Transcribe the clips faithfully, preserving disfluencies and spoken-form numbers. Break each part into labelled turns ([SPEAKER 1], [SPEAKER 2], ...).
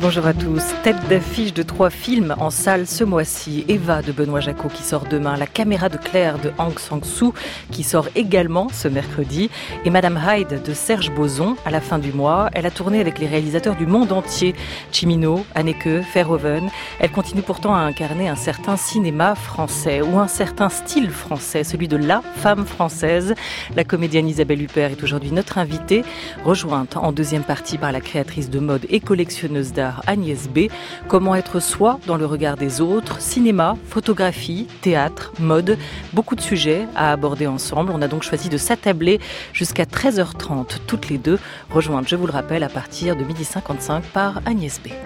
[SPEAKER 1] Bonjour à tous. Tête d'affiche de trois films en salle ce mois-ci. Eva de Benoît Jacot qui sort demain, La caméra de Claire de Aung San Suu qui sort également ce mercredi et Madame Hyde de Serge Boson à la fin du mois. Elle a tourné avec les réalisateurs du monde entier, Cimino, Haneke, Verhoeven. Elle continue pourtant à incarner un certain cinéma français ou un certain style français, celui de la femme française. La comédienne Isabelle Huppert est aujourd'hui notre invitée, rejointe en deuxième partie par la créatrice de mode et collectionneuse d'art Agnès B. Comment être soi dans le regard des autres, cinéma, photographie, théâtre, mode, beaucoup de sujets à aborder ensemble. On a donc choisi de s'attabler jusqu'à treize heures trente toutes les deux, rejointes, je vous le rappelle, à partir de midi cinquante-cinq par Agnès B.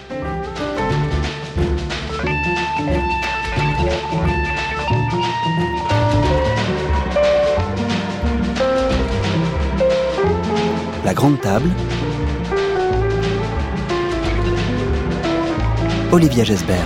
[SPEAKER 2] La grande table. Olivia Gesbert.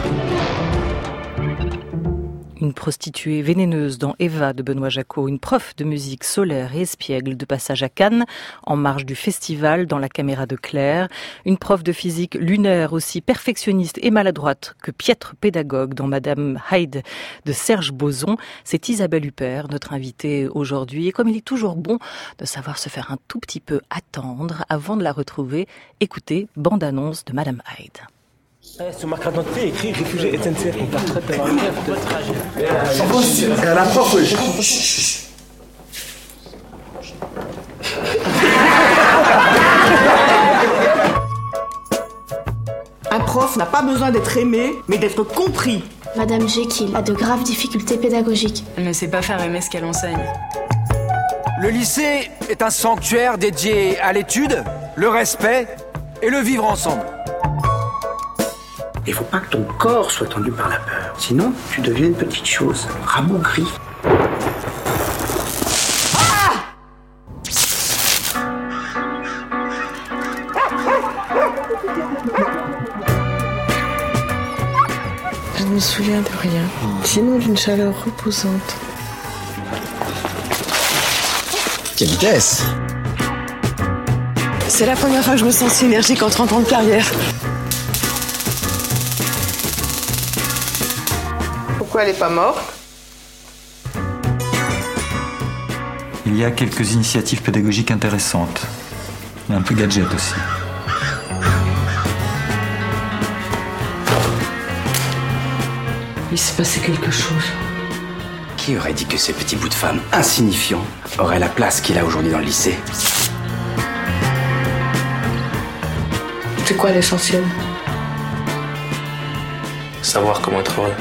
[SPEAKER 1] Une prostituée vénéneuse dans Eva de Benoît Jacot, une prof de musique solaire et espiègle de passage à Cannes, en marge du festival dans La caméra de Claire, une prof de physique lunaire aussi perfectionniste et maladroite que piètre pédagogue dans Madame Hyde de Serge Boson. C'est Isabelle Huppert, notre invitée aujourd'hui. Et comme il est toujours bon de savoir se faire un tout petit peu attendre avant de la retrouver, écoutez bande-annonce de Madame Hyde.
[SPEAKER 3] Sur ma carte d'identité, écrit réfugié S N C F. On t'arrête d'avoir une grève de trajet.
[SPEAKER 4] À la prof, oui. Un prof n'a pas besoin d'être aimé, mais d'être compris.
[SPEAKER 5] Madame Jekyll a de graves difficultés pédagogiques.
[SPEAKER 6] Elle ne sait pas faire aimer ce qu'elle enseigne.
[SPEAKER 7] Le lycée est un sanctuaire dédié à l'étude, le respect et le vivre ensemble.
[SPEAKER 8] Il faut pas que ton corps soit tendu par la peur. Sinon, tu deviens une petite chose, rabougrie. Ah !
[SPEAKER 9] Je ne me souviens de rien, sinon d'une chaleur reposante.
[SPEAKER 2] Quelle vitesse!
[SPEAKER 9] C'est la première fois que je me sens si énergique en trente ans de carrière.
[SPEAKER 4] Pourquoi elle n'est pas morte?
[SPEAKER 10] Il y a quelques initiatives pédagogiques intéressantes. Un peu gadget aussi.
[SPEAKER 9] Il s'est passé quelque chose.
[SPEAKER 8] Qui aurait dit que ce petit bout de femme insignifiant aurait la place qu'il a aujourd'hui dans le lycée?
[SPEAKER 9] C'est quoi l'essentiel?
[SPEAKER 3] Savoir comment être heureux.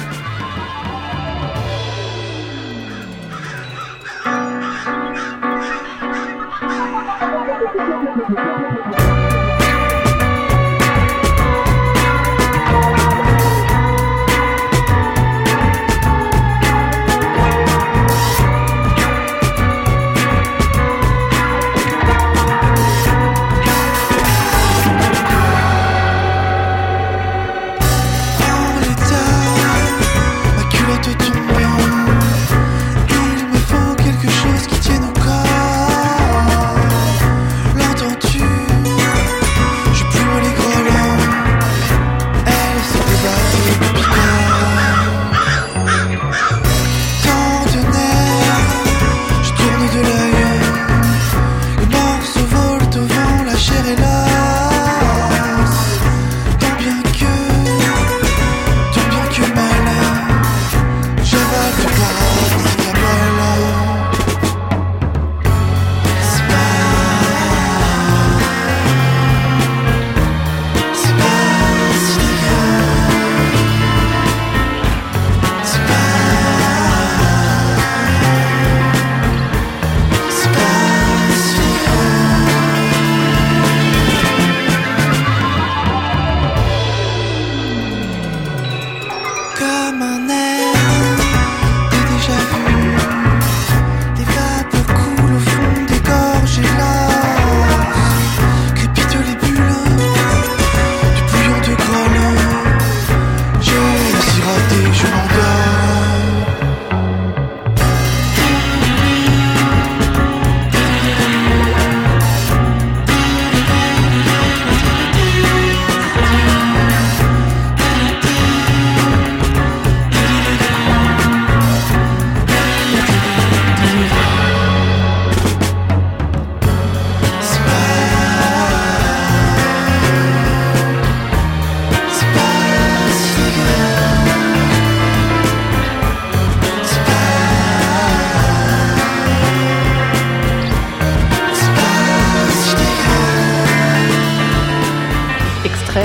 [SPEAKER 11] Quelque chose qui tienne au corps. L'entends-tu?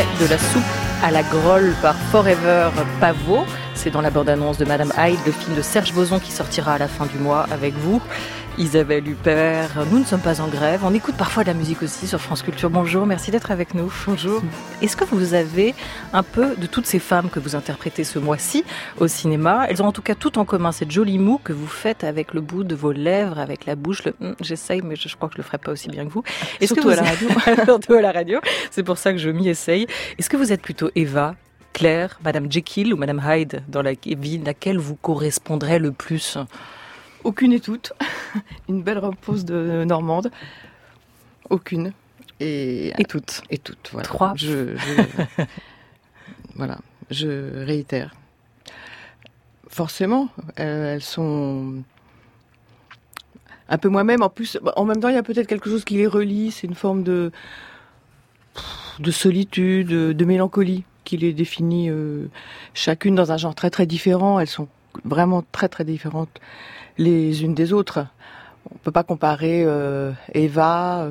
[SPEAKER 1] de la soupe à la grolle par Forever Pavot. C'est dans la bande-annonce de Madame Hyde, le film de Serge Boson qui sortira à la fin du mois avec vous. Isabelle Huppert, nous ne sommes pas en grève. On écoute parfois de la musique aussi sur France Culture. Bonjour, merci d'être avec nous.
[SPEAKER 4] Bonjour.
[SPEAKER 1] Est-ce que vous avez un peu de toutes ces femmes que vous interprétez ce mois-ci au cinéma? Elles ont en tout cas tout en commun, cette jolie moue que vous faites avec le bout de vos lèvres, avec la bouche. Le... J'essaye, mais je, je crois que je le ferai pas aussi bien que vous. Est-ce
[SPEAKER 4] Surtout
[SPEAKER 1] que vous...
[SPEAKER 4] à la radio.
[SPEAKER 1] Surtout à la radio. C'est pour ça que je m'y essaye. Est-ce que vous êtes plutôt Eva, Claire, Madame Jekyll ou Madame Hyde, dans la vie laquelle vous correspondrez le plus?
[SPEAKER 4] Aucune et toutes. Une belle repose de Normande. Aucune. Et,
[SPEAKER 1] et toutes.
[SPEAKER 4] Et toutes, voilà.
[SPEAKER 1] Trois.
[SPEAKER 4] Je, je, voilà, je réitère. Forcément, euh, elles sont un peu moi-même. En plus, en même temps, il y a peut-être quelque chose qui les relie. C'est une forme de, de solitude, de mélancolie qui les définit euh, chacune dans un genre très très différent. Elles sont vraiment très très différentes les unes des autres. On peut pas comparer euh, Eva,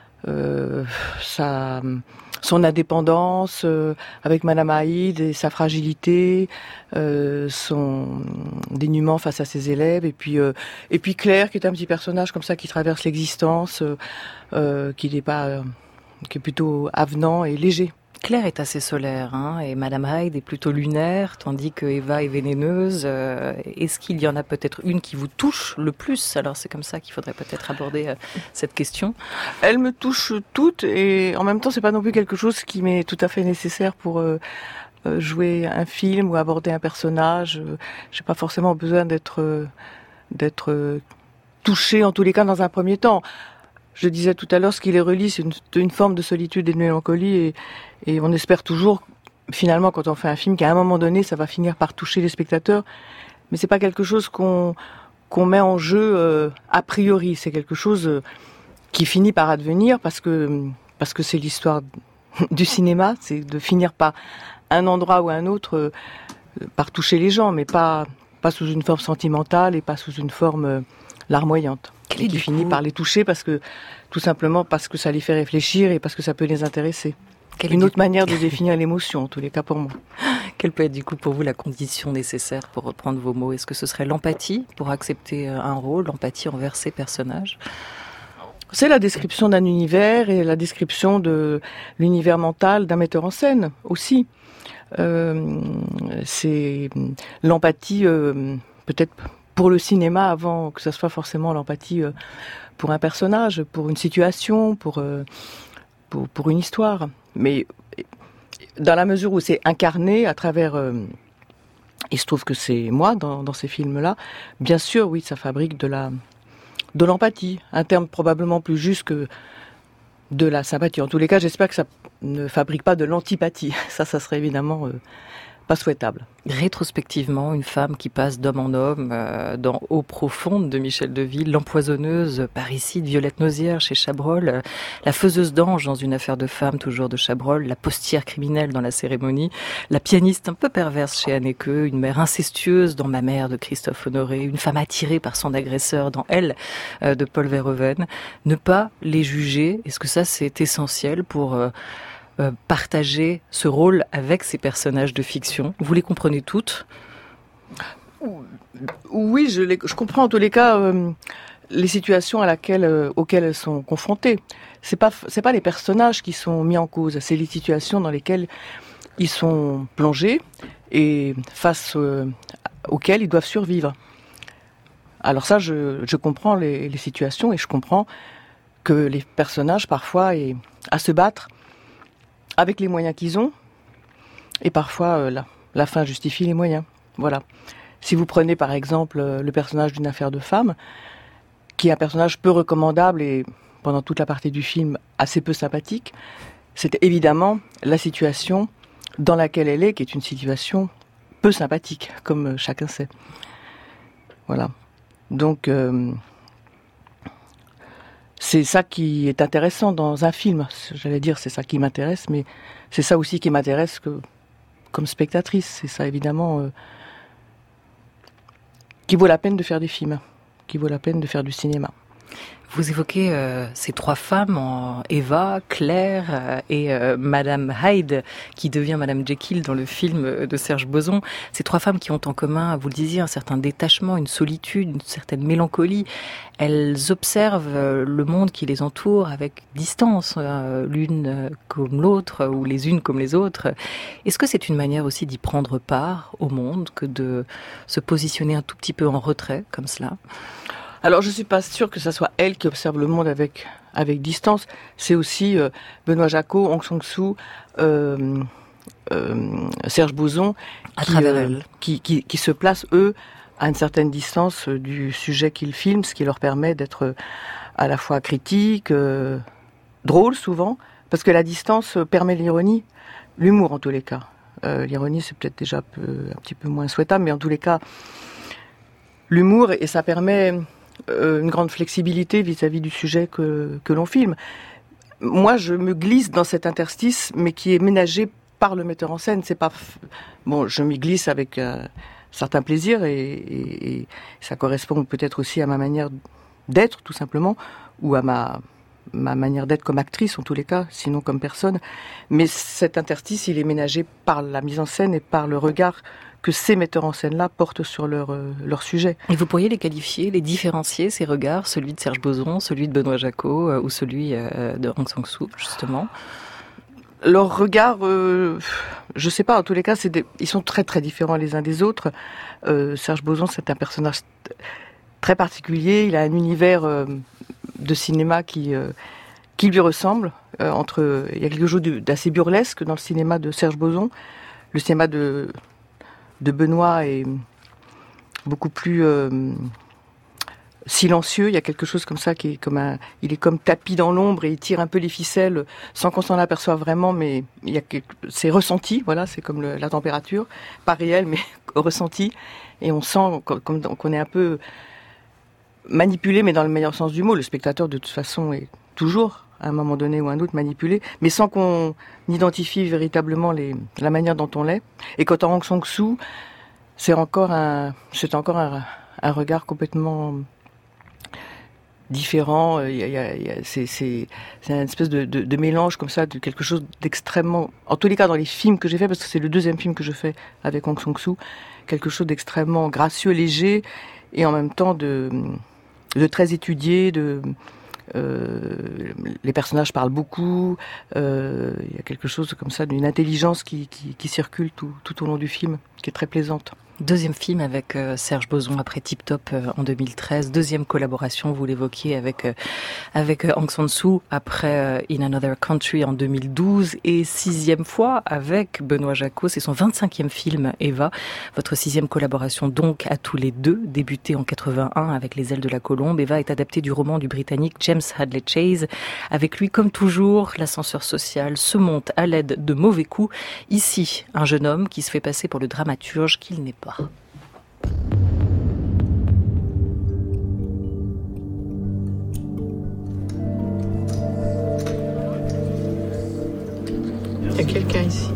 [SPEAKER 4] euh, sa, son indépendance euh, avec Madame Hyde et sa fragilité, euh, son dénuement face à ses élèves, et puis euh, et puis Claire qui est un petit personnage comme ça qui traverse l'existence, euh, euh, qui n'est pas, euh, qui est plutôt avenant et léger.
[SPEAKER 1] Claire est assez solaire, hein, et Madame Hyde est plutôt lunaire, tandis que Eva est vénéneuse. Euh, est-ce qu'il y en a peut-être une qui vous touche le plus? Alors c'est comme ça qu'il faudrait peut-être aborder euh, cette question.
[SPEAKER 4] Elle me touche toutes, et en même temps c'est pas non plus quelque chose qui m'est tout à fait nécessaire pour euh, jouer un film ou aborder un personnage. J'ai pas forcément besoin d'être euh, d'être euh, touchée en tous les cas dans un premier temps. Je disais tout à l'heure, ce qui les relie, c'est une, une forme de solitude et de mélancolie, et, et on espère toujours, finalement, quand on fait un film, qu'à un moment donné, ça va finir par toucher les spectateurs. Mais c'est pas quelque chose qu'on qu'on met en jeu euh, a priori. C'est quelque chose euh, qui finit par advenir parce que parce que c'est l'histoire du cinéma, c'est de finir par un endroit ou un autre euh, par toucher les gens, mais pas pas sous une forme sentimentale et pas sous une forme euh, larmoyante. Qui finit par les toucher parce que, tout simplement parce que ça les fait réfléchir et parce que ça peut les intéresser. Quelle Une autre manière de définir l'émotion, en tous les cas pour moi.
[SPEAKER 1] Quelle peut être du coup pour vous la condition nécessaire pour reprendre vos mots? Est-ce que ce serait l'empathie pour accepter un rôle, l'empathie envers ces personnages?
[SPEAKER 4] C'est la description d'un univers et la description de l'univers mental d'un metteur en scène aussi. Euh, c'est l'empathie euh, peut-être pour le cinéma avant que ça soit forcément l'empathie euh, pour un personnage, pour une situation, pour, euh, pour, pour une histoire. Mais dans la mesure où c'est incarné à travers... Euh, il se trouve que c'est moi dans, dans ces films-là, bien sûr, oui, ça fabrique de la de l'empathie. Un terme probablement plus juste que de la sympathie. En tous les cas, j'espère que ça ne fabrique pas de l'antipathie. Ça, ça serait évidemment... Euh, pas souhaitable.
[SPEAKER 1] Rétrospectivement, une femme qui passe d'homme en homme euh, dans Eau profonde de Michel Deville, l'empoisonneuse parricide Violette Nozière chez Chabrol, euh, la faiseuse d'ange dans Une affaire de femme toujours de Chabrol, la postière criminelle dans La cérémonie, la pianiste un peu perverse chez Haneke, une mère incestueuse dans Ma mère de Christophe Honoré, une femme attirée par son agresseur dans Elle euh, de Paul Verhoeven. Ne pas les juger, est-ce que ça c'est essentiel pour... Euh, Euh, partager ce rôle avec ces personnages de fiction? Vous les comprenez toutes?
[SPEAKER 4] Oui, je, les, je comprends en tous les cas euh, les situations à laquelle, euh, auxquelles elles sont confrontées. C'est pas, c'est pas les personnages qui sont mis en cause, c'est les situations dans lesquelles ils sont plongés et face euh, auxquelles ils doivent survivre. Alors ça, je, je comprends les, les situations et je comprends que les personnages parfois aient à se battre avec les moyens qu'ils ont, et parfois euh, la, la fin justifie les moyens. Voilà. Si vous prenez par exemple euh, le personnage d'Une affaire de femme, qui est un personnage peu recommandable et pendant toute la partie du film assez peu sympathique, c'est évidemment la situation dans laquelle elle est, qui est une situation peu sympathique, comme euh, chacun sait. Voilà. Donc... Euh, c'est ça qui est intéressant dans un film. J'allais dire, c'est ça qui m'intéresse, mais c'est ça aussi qui m'intéresse que, comme spectatrice. C'est ça, évidemment, euh, qui vaut la peine de faire des films, qui vaut la peine de faire du cinéma.
[SPEAKER 1] Vous évoquez euh, ces trois femmes, en Eva, Claire euh, et euh, Madame Hyde, qui devient Madame Jekyll dans le film de Serge Boson. Ces trois femmes qui ont en commun, vous le disiez, un certain détachement, une solitude, une certaine mélancolie. Elles observent euh, le monde qui les entoure avec distance, euh, l'une comme l'autre, ou les unes comme les autres. Est-ce que c'est une manière aussi d'y prendre part au monde, que de se positionner un tout petit peu en retrait, comme cela ?
[SPEAKER 4] Alors, je suis pas sûre que ça soit elle qui observe le monde avec avec distance. C'est aussi euh, Benoît Jacquot, Aung San Suu, euh, euh, Serge Boson,
[SPEAKER 1] à
[SPEAKER 4] qui,
[SPEAKER 1] travers
[SPEAKER 4] euh,
[SPEAKER 1] elle.
[SPEAKER 4] qui, qui, qui se placent, eux, à une certaine distance euh, du sujet qu'ils filment, ce qui leur permet d'être euh, à la fois critique, euh, drôle souvent, parce que la distance permet l'ironie, l'humour en tous les cas. Euh, l'ironie, c'est peut-être déjà un, peu, un petit peu moins souhaitable, mais en tous les cas, l'humour, et ça permet euh, une grande flexibilité vis-à-vis du sujet que, que l'on filme. Moi, je me glisse dans cet interstice, mais qui est ménagé par le metteur en scène. C'est pas bon, je m'y glisse avec euh, certain plaisir, et, et, et ça correspond peut-être aussi à ma manière d'être, tout simplement, ou à ma ma manière d'être comme actrice, en tous les cas, sinon comme personne. Mais cet interstice, il est ménagé par la mise en scène et par le regard que ces metteurs en scène-là portent sur leur, euh, leur sujet.
[SPEAKER 1] Et vous pourriez les qualifier, les différencier, ces regards, celui de Serge Boson, celui de Benoît Jacquot, euh, ou celui euh, de Aung San Suu, justement ?
[SPEAKER 4] Leurs regards, euh, je sais pas, en tous les cas, c'est des, ils sont très très différents les uns des autres. Euh, Serge Boson, c'est un personnage très particulier, il a un univers euh, de cinéma qui, euh, qui lui ressemble. Euh, entre, il y a quelque chose d'assez burlesque dans le cinéma de Serge Boson. Le cinéma de... de Benoît est beaucoup plus euh, silencieux. Il y a quelque chose comme ça qui est comme un, il est comme tapis dans l'ombre et il tire un peu les ficelles sans qu'on s'en aperçoive vraiment, mais il y a quelque, c'est ressenti. Voilà, c'est comme le, la température, pas réelle mais ressenti, et on sent comme qu'on est un peu manipulé, mais dans le meilleur sens du mot. Le spectateur de toute façon est toujours à un moment donné ou un autre manipulé, mais sans qu'on identifie véritablement les, la manière dont on l'est. Et quant à Aung San Suu, c'est encore un, c'est encore un, un regard complètement différent. Il y a, il y a, il y a, c'est, c'est, c'est une espèce de, de, de mélange comme ça, de quelque chose d'extrêmement, en tous les cas dans les films que j'ai fait, parce que c'est le deuxième film que je fais avec Aung San Suu, quelque chose d'extrêmement gracieux, léger, et en même temps de, de très étudié, de Euh, les personnages parlent beaucoup, euh, il y a quelque chose comme ça, d'une intelligence qui, qui, qui circule tout, tout au long du film, qui est très plaisante.
[SPEAKER 1] Deuxième film avec euh, Serge Boson après Tip Top euh, en deux mille treize. Deuxième collaboration, vous l'évoquiez, avec euh, avec euh, Aung San Suu après euh, In Another Country en deux mille douze. Et sixième fois avec Benoît Jacquot. C'est son vingt-cinquième film, Eva. Votre sixième collaboration donc à tous les deux, débutée en quatre-vingt-un avec Les ailes de la colombe. Eva est adaptée du roman du Britannique James Hadley Chase. Avec lui, comme toujours, l'ascenseur social se monte à l'aide de mauvais coups. Ici, un jeune homme qui se fait passer pour le dramaturge qu'il n'est pas.
[SPEAKER 9] Il y a quelqu'un ici.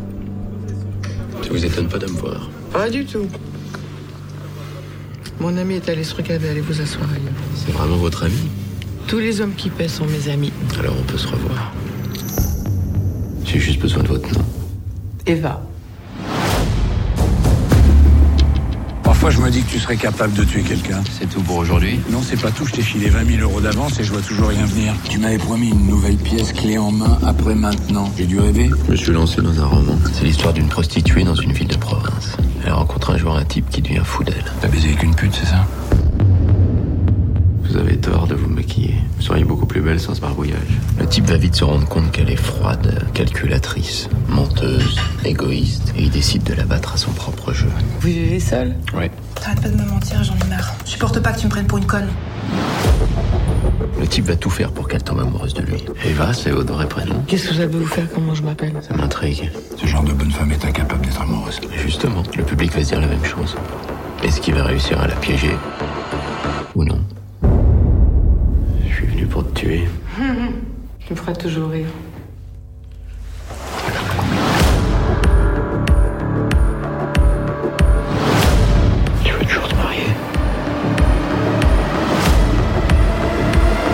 [SPEAKER 11] Ça vous étonne pas de me voir?
[SPEAKER 9] Pas du tout. Mon ami est allé se regarder, allez vous asseoir ailleurs.
[SPEAKER 11] C'est vraiment votre ami?
[SPEAKER 9] Tous les hommes qui paient sont mes amis.
[SPEAKER 11] Alors on peut se revoir. J'ai juste besoin de votre nom.
[SPEAKER 9] Eva.
[SPEAKER 12] Parfois, je me dis que tu serais capable de tuer quelqu'un.
[SPEAKER 11] C'est tout pour aujourd'hui?
[SPEAKER 12] Non, c'est pas tout. Je t'ai filé vingt mille euros d'avance et je vois toujours rien venir. Tu m'avais promis une nouvelle pièce clé en main après maintenant. J'ai dû rêver.
[SPEAKER 11] Je me suis lancé dans un roman. C'est l'histoire d'une prostituée dans une ville de province. Elle rencontre un jour un type qui devient fou d'elle.
[SPEAKER 12] T'as baisé avec une pute, c'est ça?
[SPEAKER 11] Vous avez tort de vous maquiller. Vous seriez beaucoup plus belle sans ce barbouillage. Le type va vite se rendre compte qu'elle est froide, calculatrice, menteuse, égoïste, et il décide de la battre à son propre jeu.
[SPEAKER 9] Vous vivez seul?
[SPEAKER 11] Oui.
[SPEAKER 6] T'arrêtes pas de me mentir, j'en ai marre. Je supporte pas que tu me prennes pour une conne.
[SPEAKER 11] Le type va tout faire pour qu'elle tombe amoureuse de lui. Eva, c'est votre vrai prénom.
[SPEAKER 9] Qu'est-ce que ça peut vous faire, comment je m'appelle?
[SPEAKER 11] Ça m'intrigue.
[SPEAKER 12] Ce genre de bonne femme est incapable d'être amoureuse.
[SPEAKER 11] Mais justement, le public va se dire la même chose. Est-ce qu'il va réussir à la piéger? Ou non? Je suis venu pour te tuer.
[SPEAKER 9] Tu me feras toujours rire.
[SPEAKER 11] Tu veux toujours te marier?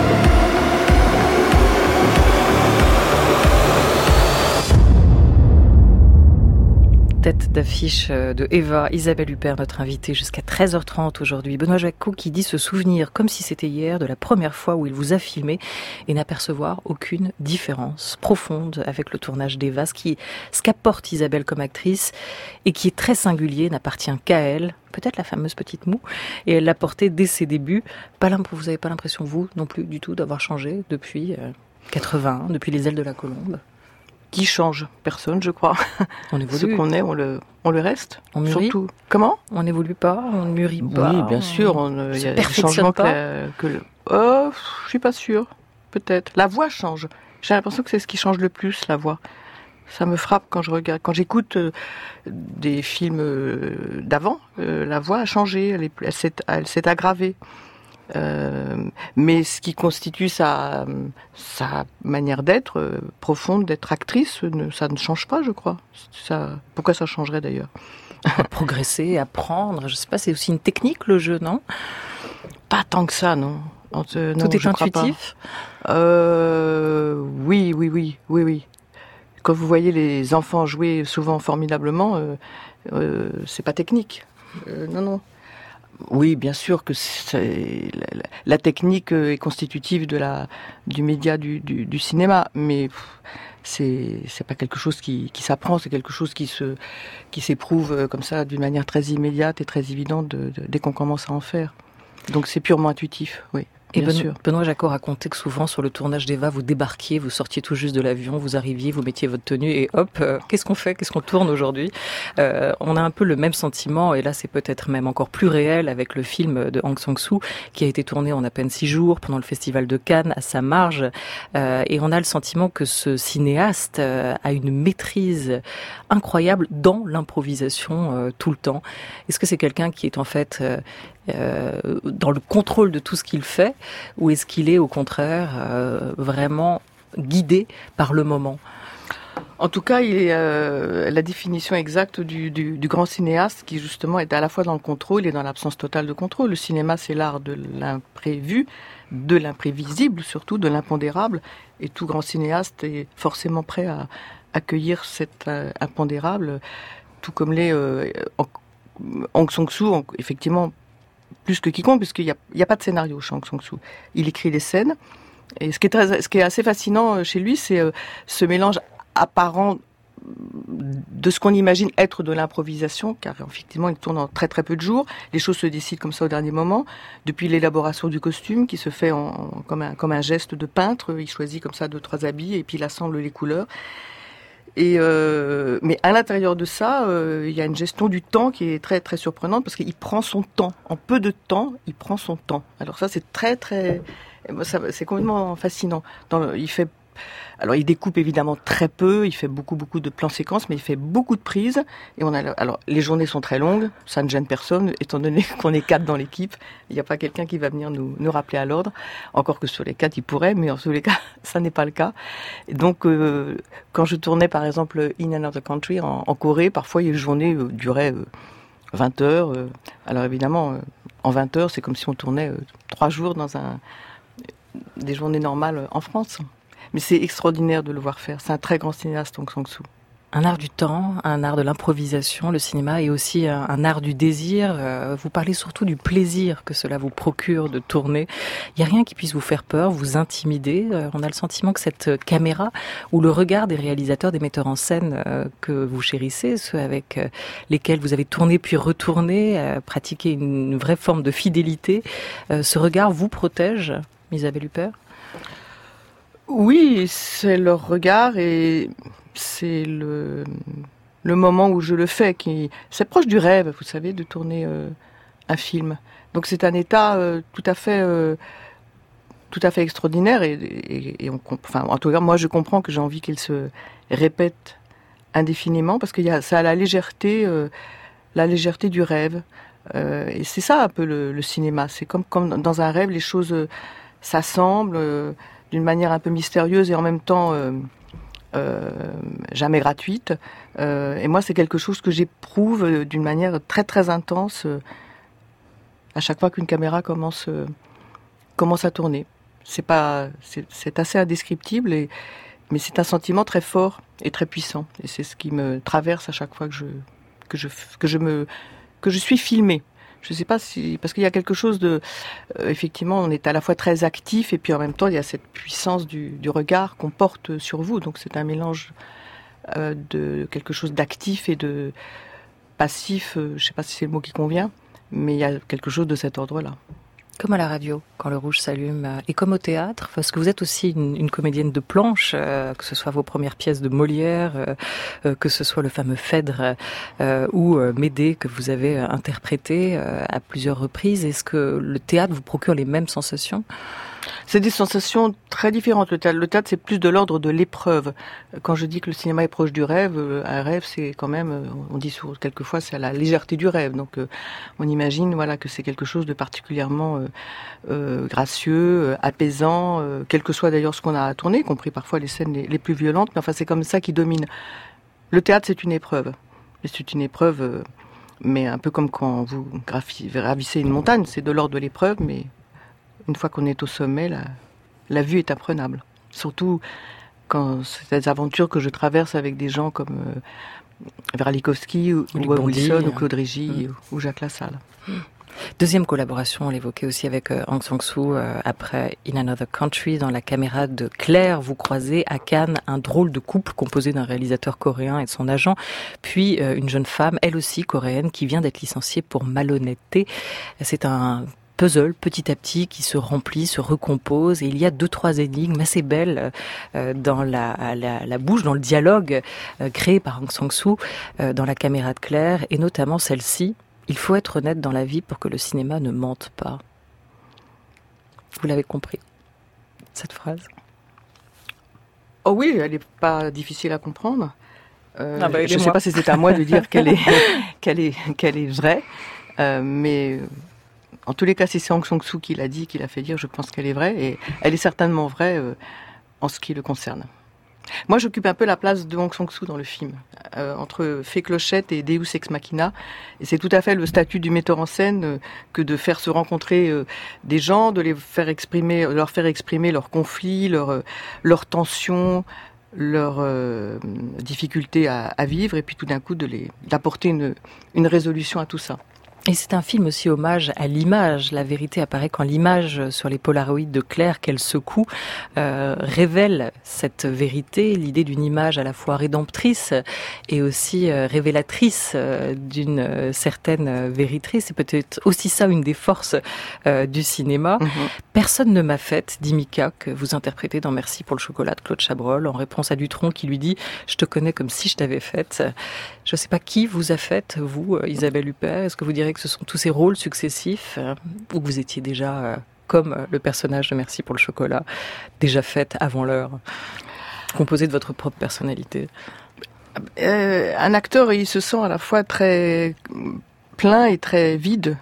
[SPEAKER 1] tête d'affiche de Eva, Isabelle Huppert, notre invitée jusqu'à treize heures trente aujourd'hui. Benoît Jacquot qui dit se souvenir, comme si c'était hier, de la première fois où il vous a filmé et n'apercevoir aucune différence profonde avec le tournage d'Eva. Ce, qui, ce qu'apporte Isabelle comme actrice et qui est très singulier, n'appartient qu'à elle. Peut-être la fameuse petite moue, et elle l'a portée dès ses débuts. Pas vous n'avez pas l'impression, vous, non plus, du tout, d'avoir changé depuis euh, quatre-vingt-un, depuis Les ailes de la colombe?
[SPEAKER 4] Qui change? Personne, je crois.
[SPEAKER 1] On évolue.
[SPEAKER 4] Ce qu'on est, on le, on le reste.
[SPEAKER 1] On mûrit.
[SPEAKER 4] Surtout. Comment?
[SPEAKER 1] On n'évolue pas, on ne mûrit pas.
[SPEAKER 4] Oui, bien sûr. On, il y a des changements que, la, que le... Oh, je suis pas sûre. Peut-être. La voix change. J'ai l'impression que c'est ce qui change le plus, la voix. Ça me frappe quand je regarde, quand j'écoute euh, des films euh, d'avant. Euh, la voix a changé, elle, est, elle, s'est, elle s'est aggravée. Euh, mais ce qui constitue sa, sa manière d'être euh, profonde, d'être actrice, ne, ça ne change pas, je crois. Ça, pourquoi ça changerait d'ailleurs?
[SPEAKER 1] Progresser, apprendre, je sais pas, c'est aussi une technique le jeu, non?
[SPEAKER 4] Pas tant que ça, non. Euh, non,
[SPEAKER 1] Tout est intuitif.
[SPEAKER 4] Euh, oui, oui, oui, oui, oui. Quand vous voyez les enfants jouer souvent formidablement, euh, euh, c'est pas technique. Euh, non, non. Oui, bien sûr que c'est, la, la technique est constitutive de la, du média du, du, du cinéma, mais pff, c'est, c'est pas quelque chose qui, qui s'apprend, c'est quelque chose qui se, qui s'éprouve comme ça d'une manière très immédiate et très évidente de, de, dès qu'on commence à en faire. Donc c'est purement intuitif, oui.
[SPEAKER 1] Et
[SPEAKER 4] bien
[SPEAKER 1] Benoît,
[SPEAKER 4] sûr.
[SPEAKER 1] Benoît Jacquot racontait que souvent sur le tournage d'Eva, vous débarquiez, vous sortiez tout juste de l'avion, vous arriviez, vous mettiez votre tenue et hop, euh, qu'est-ce qu'on fait, qu'est-ce qu'on tourne aujourd'hui? euh, On a un peu le même sentiment et là c'est peut-être même encore plus réel avec le film de Hong Sang-soo qui a été tourné en à peine six jours pendant le festival de Cannes à sa marge euh, et on a le sentiment que ce cinéaste euh, a une maîtrise incroyable dans l'improvisation euh, tout le temps. Est-ce que c'est quelqu'un qui est en fait euh, Euh, dans le contrôle de tout ce qu'il fait, ou est-ce qu'il est au contraire euh, vraiment guidé par le moment?
[SPEAKER 4] En tout cas, il est euh, la définition exacte du, du, du grand cinéaste qui justement est à la fois dans le contrôle et dans l'absence totale de contrôle. Le cinéma, c'est l'art de l'imprévu, de l'imprévisible surtout, de l'impondérable, et tout grand cinéaste est forcément prêt à accueillir cet euh, impondérable, tout comme l'est euh, Hong Sang-soo, effectivement, plus que quiconque, puisqu'il n'y a, il y a pas de scénario chez Hong Sang-soo. Il écrit les scènes. Et ce qui est, très, ce qui est assez fascinant chez lui, c'est euh, ce mélange apparent de ce qu'on imagine être de l'improvisation, car effectivement, il tourne en très très peu de jours. Les choses se décident comme ça au dernier moment. Depuis l'élaboration du costume, qui se fait en, en, comme, un, comme un geste de peintre, il choisit comme ça deux, trois habits, et puis il assemble les couleurs. Et euh, mais à l'intérieur de ça, euh, il y a une gestion du temps qui est très très surprenante parce qu'il prend son temps. En peu de temps, il prend son temps. Alors ça, c'est très très, ça, c'est complètement fascinant. Dans le, il fait, alors il découpe évidemment très peu. Il fait beaucoup beaucoup de plans séquences, mais il fait beaucoup de prises. Et on a, alors les journées sont très longues. Ça ne gêne personne, étant donné qu'on est quatre dans l'équipe. Il n'y a pas quelqu'un qui va venir nous nous rappeler à l'ordre. Encore que sur les quatre, il pourrait, mais en tous les cas, ça n'est pas le cas. Et donc, euh, quand je tournais par exemple In Another Country en, en Corée, parfois les journées euh, duraient euh, vingt heures. Euh, alors évidemment, euh, en vingt heures, c'est comme si on tournait euh, trois jours dans un des journées normales en France. Mais c'est extraordinaire de le voir faire. C'est un très grand cinéaste, Hong Sang-soo.
[SPEAKER 1] Un art du temps, un art de l'improvisation, le cinéma, et aussi un, un art du désir. Euh, vous parlez surtout du plaisir que cela vous procure de tourner. Il n'y a rien qui puisse vous faire peur, vous intimider. Euh, on a le sentiment que cette caméra ou le regard des réalisateurs, des metteurs en scène euh, que vous chérissez, ceux avec euh, lesquels vous avez tourné puis retourné, euh, pratiqué une, une vraie forme de fidélité, euh, ce regard vous protège, Isabelle Huppert?
[SPEAKER 4] Oui, c'est leur regard et c'est le, le moment où je le fais. Qui, c'est proche du rêve, vous savez, de tourner euh, un film. Donc c'est un état euh, tout à fait, euh, tout à fait extraordinaire. Et, et, et on, enfin, en tout cas, moi, je comprends que j'ai envie qu'il se répète indéfiniment parce qu'il y a, ça a la légèreté, euh, la légèreté du rêve. Euh, et c'est ça un peu le, le cinéma. C'est comme, comme dans un rêve, les choses euh, s'assemblent. Euh, d'une manière un peu mystérieuse et en même temps euh, euh, jamais gratuite. Euh, et moi, c'est quelque chose que j'éprouve d'une manière très très intense euh, à chaque fois qu'une caméra commence euh, commence à tourner. C'est pas, c'est, c'est assez indescriptible, et, mais c'est un sentiment très fort et très puissant. Et c'est ce qui me traverse à chaque fois que je que je que je me que je suis filmée. Je ne sais pas si parce qu'il y a quelque chose de euh, effectivement on est à la fois très actif et puis en même temps il y a cette puissance du, du regard qu'on porte sur vous. Donc c'est un mélange euh, de quelque chose d'actif et de passif. Euh, je ne sais pas si c'est le mot qui convient, mais il y a quelque chose de cet ordre-là.
[SPEAKER 1] Comme à la radio, quand le rouge s'allume, et comme au théâtre, parce que vous êtes aussi une, une comédienne de planche, euh, que ce soit vos premières pièces de Molière, euh, euh, que ce soit le fameux Phèdre euh, ou euh, Médée que vous avez euh, interprété euh, à plusieurs reprises. Est-ce que le théâtre vous procure les mêmes sensations ?
[SPEAKER 4] C'est des sensations très différentes. Le théâtre, le théâtre, c'est plus de l'ordre de l'épreuve. Quand je dis que le cinéma est proche du rêve, un rêve, c'est quand même, on dit souvent, quelquefois, c'est à la légèreté du rêve. Donc, on imagine, voilà, que c'est quelque chose de particulièrement euh, euh, gracieux, euh, apaisant, euh, quel que soit d'ailleurs ce qu'on a à tourner, y compris parfois les scènes les, les plus violentes. Mais enfin, c'est comme ça qui domine. Le théâtre, c'est une épreuve. Et c'est une épreuve, euh, mais un peu comme quand vous gravissez une montagne, c'est de l'ordre de l'épreuve, mais une fois qu'on est au sommet, la, la vue est imprenable. Surtout quand c'est des aventures que je traverse avec des gens comme euh, Verlikowski, ou, ou Bob Wilson, ou Claude Régis, mmh. ou, ou Jacques Lassalle.
[SPEAKER 1] Mmh. Deuxième collaboration, on l'évoquait aussi avec euh, Aung San Suu, euh, après In Another Country, dans La caméra de Claire. Vous croisez à Cannes un drôle de couple composé d'un réalisateur coréen et de son agent, puis euh, une jeune femme, elle aussi coréenne, qui vient d'être licenciée pour malhonnêteté. C'est un puzzle petit à petit qui se remplit, se recompose, et il y a deux trois énigmes assez belles euh, dans la, la, la bouche, dans le dialogue euh, créé par Aung San Suu euh, dans La caméra de Claire, et notamment celle-ci: il faut être honnête dans la vie pour que le cinéma ne mente pas. Vous l'avez compris, cette phrase?
[SPEAKER 4] Oh oui, elle n'est pas difficile à comprendre. Euh,
[SPEAKER 1] ah bah,
[SPEAKER 4] je ne sais pas si c'est à moi de dire qu'elle est, qu'elle est, qu'elle est vraie, euh, mais en tous les cas, si c'est Aung San Suu qui l'a dit, qui l'a fait dire, je pense qu'elle est vraie, et elle est certainement vraie euh, en ce qui le concerne. Moi, j'occupe un peu la place de Aung San Suu dans le film, euh, entre Fée Clochette et Deus Ex Machina, et c'est tout à fait le statut du metteur en scène euh, que de faire se rencontrer euh, des gens, de les faire exprimer, leur faire exprimer leurs conflits, leurs euh, leurs tensions, leurs euh, difficultés à, à vivre, et puis tout d'un coup de les d'apporter une une résolution à tout ça.
[SPEAKER 1] Et c'est un film aussi hommage à l'image. La vérité apparaît quand l'image sur les polaroïdes de Claire qu'elle secoue euh, révèle cette vérité, l'idée d'une image à la fois rédemptrice et aussi euh, révélatrice euh, d'une euh, certaine vérité. C'est peut-être aussi ça une des forces euh, du cinéma. Mm-hmm. Personne ne m'a faite, dit Mika, que vous interprétez dans Merci pour le chocolat de Claude Chabrol, en réponse à Dutronc qui lui dit « Je te connais comme si je t'avais faite ». Je ne sais pas qui vous a faite, vous, Isabelle Huppert. Est-ce que vous direz que ce sont tous ces rôles successifs, euh, ou que vous étiez déjà, euh, comme euh, le personnage de Merci pour le chocolat, déjà faite avant l'heure, composé de votre propre personnalité?
[SPEAKER 4] euh, Un acteur, il se sent à la fois très plein et très vide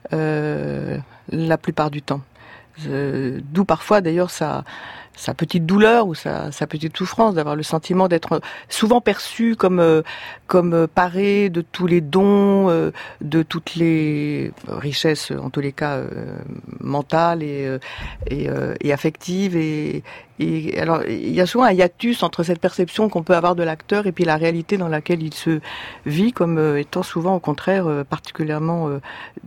[SPEAKER 4] euh, la plupart du temps. Euh, d'où parfois d'ailleurs sa, sa petite douleur ou sa, sa petite souffrance, d'avoir le sentiment d'être souvent perçu comme euh, comme paré de tous les dons, euh, de toutes les richesses, en tous les cas euh, mentales et euh, et, euh, et affectives. Et, et alors il y a souvent un hiatus entre cette perception qu'on peut avoir de l'acteur et puis la réalité dans laquelle il se vit, comme euh, étant souvent au contraire euh, particulièrement euh,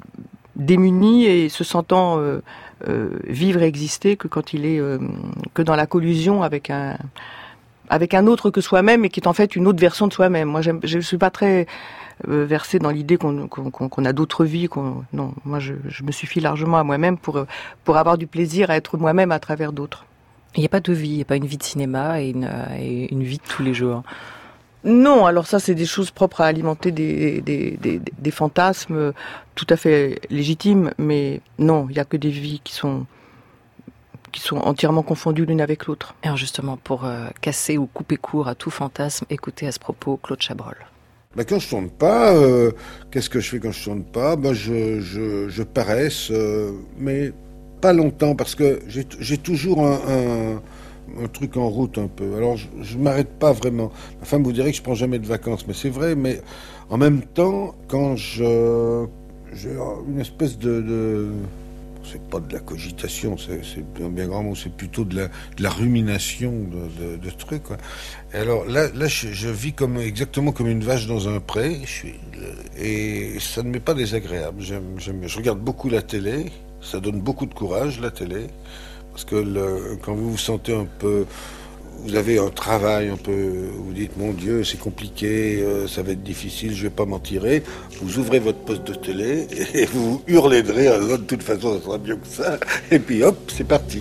[SPEAKER 4] démuni et se sentant euh, euh, vivre et exister que quand il est euh, que dans la collusion avec un avec un autre que soi-même et qui est en fait une autre version de soi-même. Moi, j'aime, je suis pas très euh, versée dans l'idée qu'on, qu'on, qu'on a d'autres vies. Qu'on, non, moi, je, je me suffis largement à moi-même pour pour avoir du plaisir à être moi-même à travers d'autres.
[SPEAKER 1] Il n'y a pas de vie, il n'y a pas une vie de cinéma et une, et une vie de tous les jours.
[SPEAKER 4] Non, alors ça, c'est des choses propres à alimenter des, des, des, des fantasmes tout à fait légitimes, mais non, il n'y a que des vies qui sont, qui sont entièrement confondues l'une avec l'autre.
[SPEAKER 1] Et alors justement, pour euh, casser ou couper court à tout fantasme, écoutez à ce propos Claude Chabrol.
[SPEAKER 13] Ben quand je tourne pas, euh, qu'est-ce que je fais quand je tourne pas? Ben je, je, je paresse, euh, mais pas longtemps, parce que j'ai, j'ai toujours un... un un truc en route un peu. Alors je, je m'arrête pas vraiment. Ma femme vous dirait que je prends jamais de vacances, mais c'est vrai. Mais en même temps, quand je j'ai une espèce de, de c'est pas de la cogitation, c'est, c'est un bien grand mot, c'est plutôt de la, de la rumination de, de, de trucs, quoi. Et alors là, là je, je vis comme, exactement comme une vache dans un pré, je suis, et ça ne m'est pas désagréable. J'aime, j'aime, je regarde beaucoup la télé, ça donne beaucoup de courage, la télé, parce que le, quand vous vous sentez un peu... Vous avez un travail un peu, vous dites, mon Dieu, c'est compliqué, euh, ça va être difficile, je vais pas m'en tirer. Vous ouvrez votre poste de télé et vous hurlez de rire, de toute façon, ça sera mieux que ça. Et puis hop, c'est parti.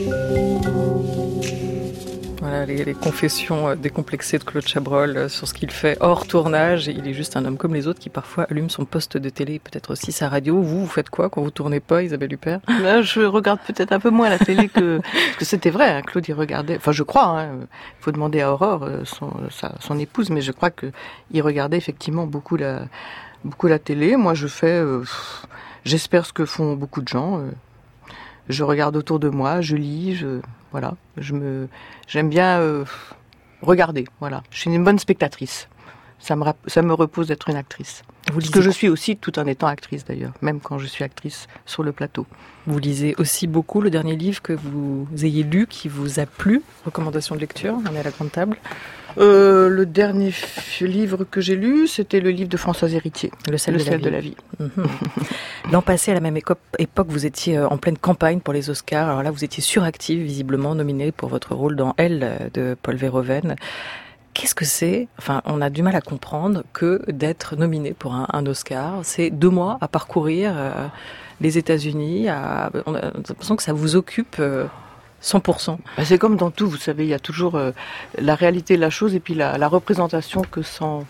[SPEAKER 1] Voilà les, les confessions décomplexées de Claude Chabrol sur ce qu'il fait hors tournage. Il est juste un homme comme les autres qui parfois allume son poste de télé, peut-être aussi sa radio. Vous, vous faites quoi quand vous tournez pas, Isabelle Huppert ?
[SPEAKER 4] Là, je regarde peut-être un peu moins la télé que... Parce que c'était vrai, hein, Claude, il regardait... Enfin, je crois, hein, il faut demander à Aurore, son, sa, son épouse, mais je crois qu'il regardait effectivement beaucoup la, beaucoup la télé. Moi, je fais... Euh, j'espère ce que font beaucoup de gens. Euh, je regarde autour de moi, je lis, je... Voilà, je me, j'aime bien euh, regarder. Voilà, je suis une bonne spectatrice. Ça me, ça me repose d'être une actrice. Vous Ce que je suis aussi, tout en étant actrice d'ailleurs, même quand je suis actrice sur le plateau.
[SPEAKER 1] Vous lisez aussi beaucoup. Le dernier livre que vous ayez lu, qui vous a plu, recommandation de lecture, on est à la grande table.
[SPEAKER 4] Euh, le dernier f- livre que j'ai lu, c'était le livre de Françoise Héritier, Le sel, le de, sel la de la vie.
[SPEAKER 1] Mmh. L'an passé, à la même éco- époque, vous étiez en pleine campagne pour les Oscars. Alors là, vous étiez suractive, visiblement nominée pour votre rôle dans Elle de Paul Verhoeven. Qu'est-ce que c'est ? Enfin, on a du mal à comprendre que d'être nominé pour un, un Oscar, c'est deux mois à parcourir euh, les États-Unis. À, on a l'impression que ça vous occupe. Euh, cent pour cent.
[SPEAKER 4] Ben c'est comme dans tout, vous savez, il y a toujours euh, la réalité de la chose et puis la, la représentation que s'en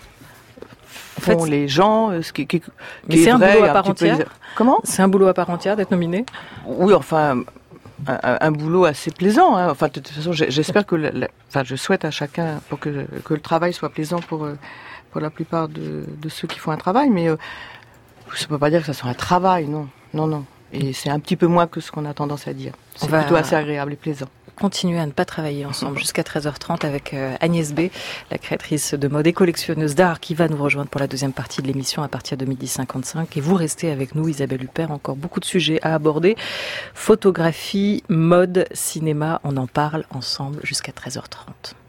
[SPEAKER 4] font en fait, les gens. Euh, ce qui, qui, qui
[SPEAKER 1] mais c'est
[SPEAKER 4] est
[SPEAKER 1] un
[SPEAKER 4] vrai,
[SPEAKER 1] boulot à
[SPEAKER 4] un
[SPEAKER 1] part entière.
[SPEAKER 4] Peu... Comment ?
[SPEAKER 1] C'est un boulot à part entière d'être nominé ?
[SPEAKER 4] Oui, enfin, un, un, un boulot assez plaisant. Hein. Enfin, de toute façon, j'espère que, la, la, enfin, je souhaite à chacun pour que, que le travail soit plaisant pour pour la plupart de, de ceux qui font un travail, mais euh, ça ne peut pas dire que ça soit un travail, non, non, non. Et c'est un petit peu moins que ce qu'on a tendance à dire. C'est plutôt assez agréable et plaisant.
[SPEAKER 1] Continuer à ne pas travailler ensemble jusqu'à treize heures trente avec Agnès B, la créatrice de mode et collectionneuse d'art qui va nous rejoindre pour la deuxième partie de l'émission à partir de midi cinquante-cinq. Et vous restez avec nous, Isabelle Huppert, encore beaucoup de sujets à aborder. Photographie, mode, cinéma, on en parle ensemble jusqu'à treize heures trente.